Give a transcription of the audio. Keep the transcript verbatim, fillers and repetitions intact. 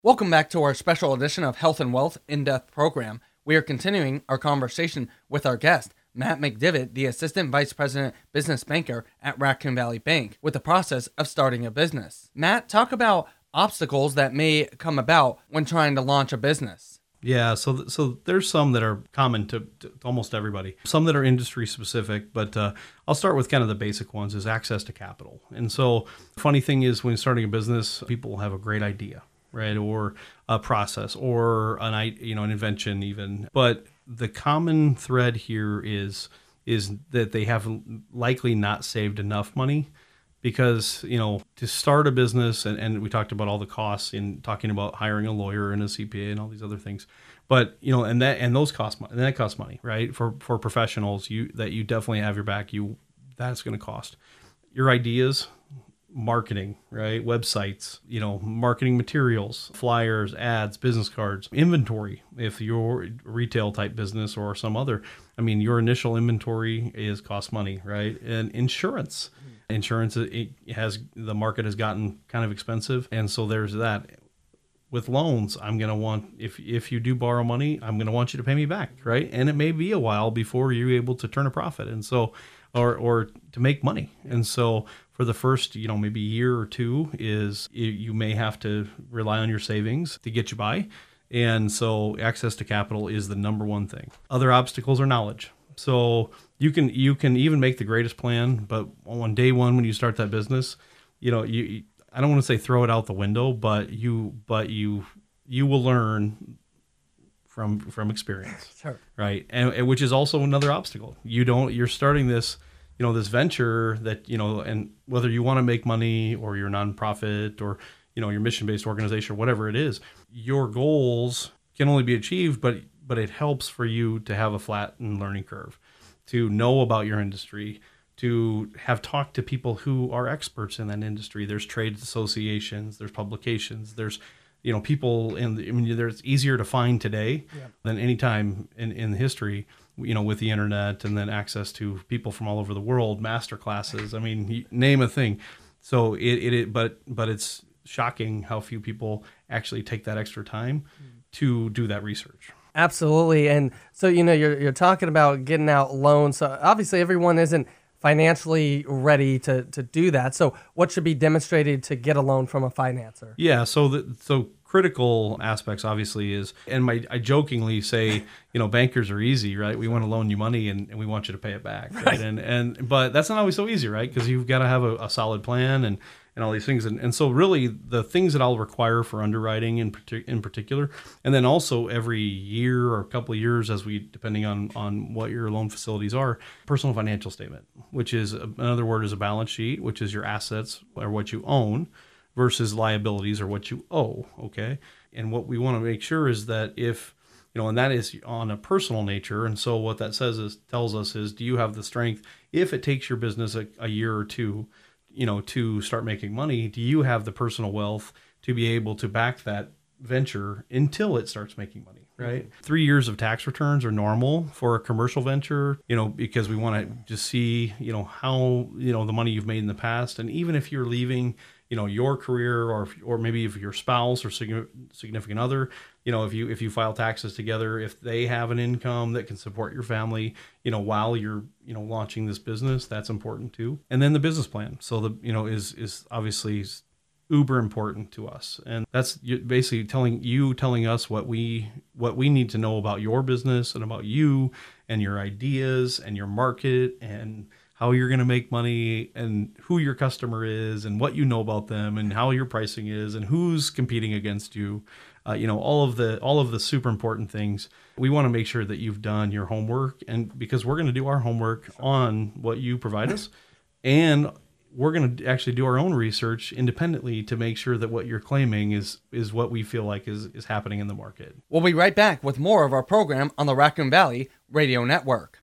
Welcome back to our special edition of Health and Wealth In-Depth program. We are continuing our conversation with our guest, Matt McDivitt, the Assistant Vice President Business Banker at Raccoon Valley Bank, with the process of starting a business. Matt, talk about obstacles that may come about when trying to launch a business. Yeah, so so there's some that are common to, to almost everybody. Some that are industry specific, but uh, I'll start with kind of the basic ones, is access to capital. And so funny thing is, when starting a business, people have a great idea, right? Or a process, or an i- you know an invention even. But the common thread here is is that they have likely not saved enough money. Because, you know, to start a business, and, and we talked about all the costs in talking about hiring a lawyer and a C P A and all these other things. But, you know, and that and those cost money, and that costs money, right? For for professionals, you that you definitely have your back, you that's going to cost. Your ideas, marketing, right? Websites, you know, marketing materials, flyers, ads, business cards, inventory. If you're a retail type business or some other, I mean, your initial inventory is cost money, right? And insurance. Insurance, it has the market has gotten kind of expensive, and so there's that. With loans, I'm going to want, if if you do borrow money, I'm going to want you to pay me back, right? And it may be a while before you're able to turn a profit, and so, or or to make money. And so for the first, you know, maybe year or two, is you may have to rely on your savings to get you by. And so access to capital is the number one thing. Other obstacles are knowledge. So you can you can even make the greatest plan, but on day one when you start that business, you know, you I don't want to say throw it out the window, but you but you you will learn from from experience, Sure. right? And, and which is also another obstacle. You don't you're starting this, you know, this venture that, you know, and whether you want to make money or you're a nonprofit or, you know, your mission-based organization or whatever it is, your goals can only be achieved, but but it helps for you to have a flattened learning curve, to know about your industry, to have talked to people who are experts in that industry. There's trade associations, there's publications, there's, you know, people in the, I mean, it's easier to find today yeah. than any time in, in history, you know, with the internet and then access to people from all over the world, master classes. I mean, you name a thing. So it, it, it but, but it's shocking how few people actually take that extra time mm. to do that research. Absolutely. And so, you know, you're you're talking about getting out loans. So obviously everyone isn't financially ready to, to do that. So what should be demonstrated to get a loan from a financer? Yeah. So the, so critical aspects obviously is, and my, I jokingly say, you know, bankers are easy, right? We want to loan you money and, and we want you to pay it back. Right. right? And, and, but that's not always so easy, right? Because you've got to have a, a solid plan and, and all these things. And, and so really the things that I'll require for underwriting in, partic- in particular, and then also every year or a couple of years as we, depending on, on what your loan facilities are, personal financial statement, which is another word is a balance sheet, which is your assets or what you own versus liabilities or what you owe. Okay. And what we want to make sure is that if, you know, and that is on a personal nature. And so what that says is, tells us is, do you have the strength, if it takes your business a, a year or two, you know, to start making money, do you have the personal wealth to be able to back that venture until it starts making money, right? Mm-hmm. Three years of tax returns are normal for a commercial venture, you know, because we want to just see, you know, how, you know, the money you've made in the past. And even if you're leaving, you know, your career or, or maybe if your spouse or significant other, you know, if you, if you file taxes together, if they have an income that can support your family, you know, while you're, you know, launching this business, that's important too. And then the business plan. So the, you know, is, is obviously uber important to us. And that's basically telling you, telling us what we, what we need to know about your business and about you and your ideas and your market and how you're going to make money and who your customer is and what you know about them and how your pricing is and who's competing against you. Uh, you know, all of the all of the super important things. We want to make sure that you've done your homework, and because we're going to do our homework on what you provide us, and we're going to actually do our own research independently to make sure that what you're claiming is is what we feel like is is happening in the market. We'll be right back with more of our program on the Raccoon Valley Radio Network.